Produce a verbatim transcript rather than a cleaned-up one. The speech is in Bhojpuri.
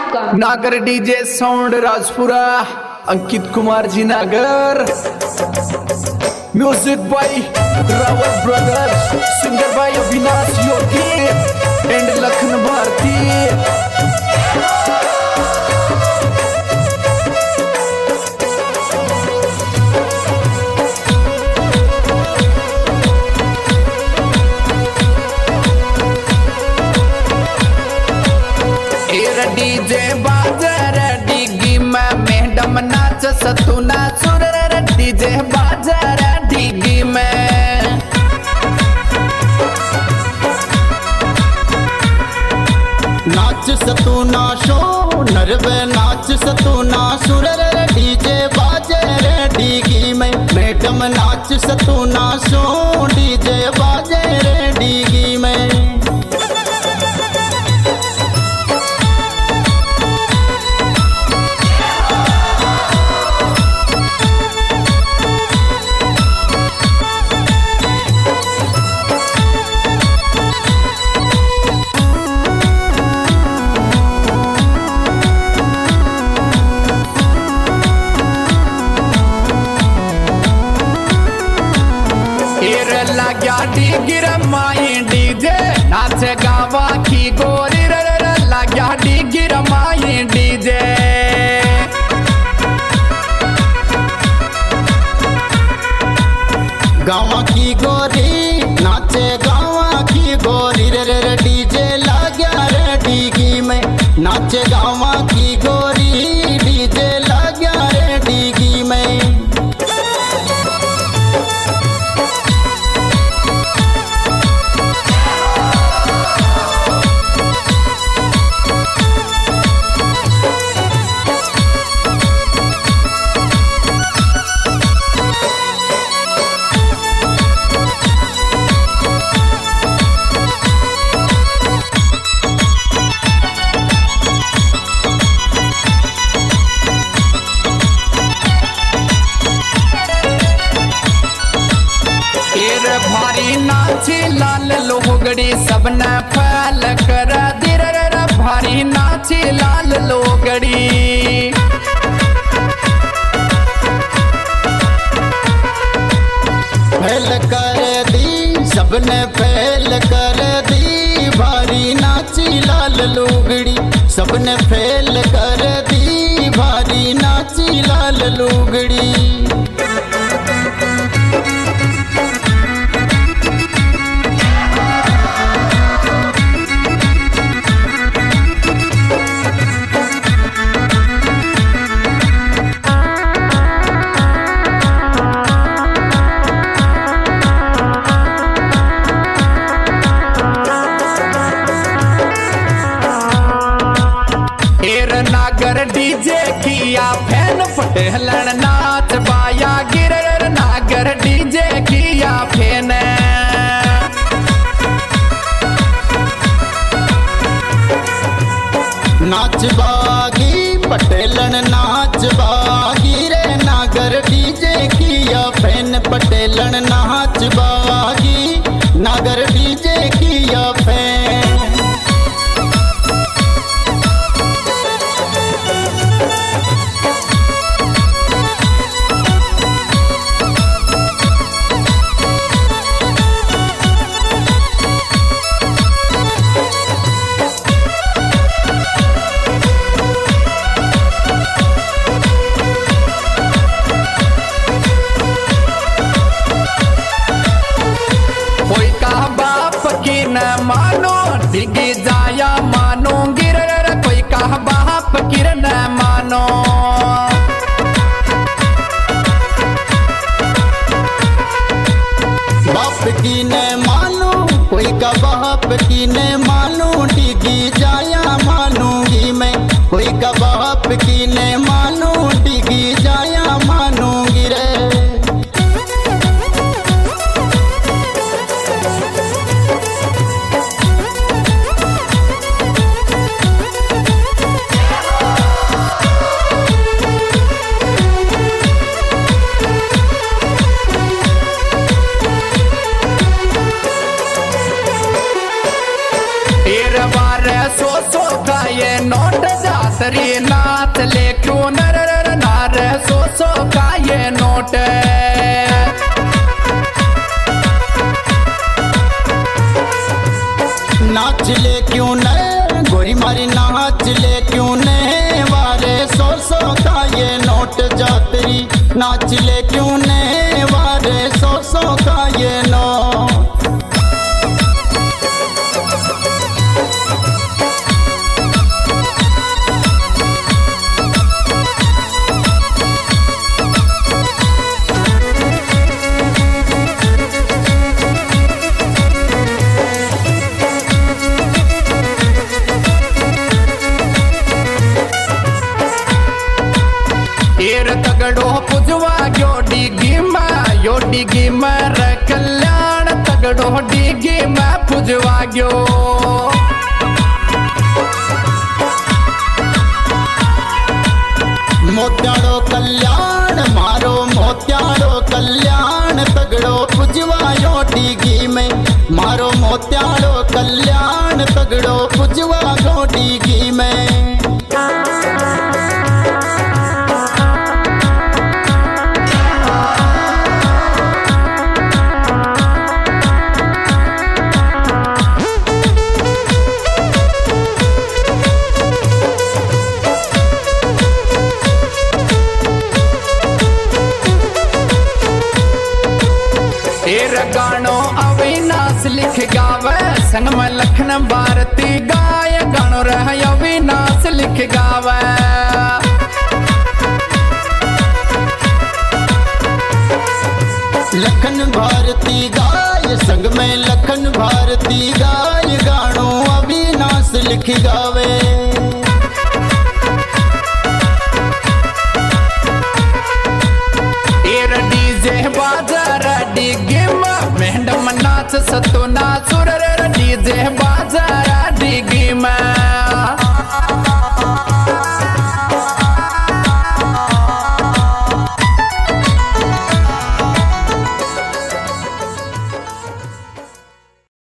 आपका। Nagar DJ sound Rajpura, Ankit Kumar ji Nagar. Music by Rawat brothers, singer by Avinash Yogi and Lakhan Bharti. DJ बाजार डिगी में मैडम नाच सतुना सुर। डीजे बाजार डिगी में नाच सतुना शो नरवे नाच सतुना सुर। डीजे बाजार डिगी में मैडम नाच सतुना शो। डीजे बाजार डिगी में लग्या डिगिर माई डीजे नाच गावा की गोरी। लग्या डिगिर माई डीजे गावा की गोरी नाचे गावा की गोरी। रे रे डीजे लग्या रे डिगी में नाचे गावा की गोरी। डीजे लग्या रे डिगी में भारी नाची लाल लोगड़ी सबने फैल कर दिर। भारी नाची लाल लोगड़ी फैल कर दी सबने फैल कर दी। भारी नाची लाल लोगड़ी सबने फैल कर दी। भारी नाची लाल लोगड़ी नागर डीजे किया फैन फटेलन नाच बाया गिर। नागर डीजे किया फैन नाच बागी पटेलन नाच बागी। रे नागर डीजे किया फैन पटेलन नाच बागी। नागर डीजे किया फैन मानो डिगी जाया मानो गिर। कोई कहा बाप किरण मानो बाप की ने मानो। कोई का बाप की ने मानो। डिगी जाया मानूंगी मैं। कोई का बाप की ने मानो। डिगी जाया मानूंगी रे। सो सो का ये नोट जा जातरी नाच ले क्यों नर नार सो सो का ये नोट नाच ले क्यों न गोरी मारी नाच ले क्यों न वारे सौ सौ का ये नोट जातरी नाच ले क्यों न वारे सौ सौ का ये नोट तगड़ो पुजवा यो डिगी में यो डिगी में र कल्याण तगड़ो डिगी में पुजवा गयो मोत्याड़ो कल्याण मारो मोत्याड़ो कल्याण तगड़ो पुजवा यो डिगी में मारो मोत्याड़ो कल्याण तगड़ो पुजवा यो डिगी में गानो अविनाश लिख गावे संग में लखन भारती गाय गानो रह अविनाश लिख गावे लखन भारती गाय संग में लखन भारती गाय गानो अविनाश लिख गावे डीजे बाजार डिगे में मेहंड नाच सतो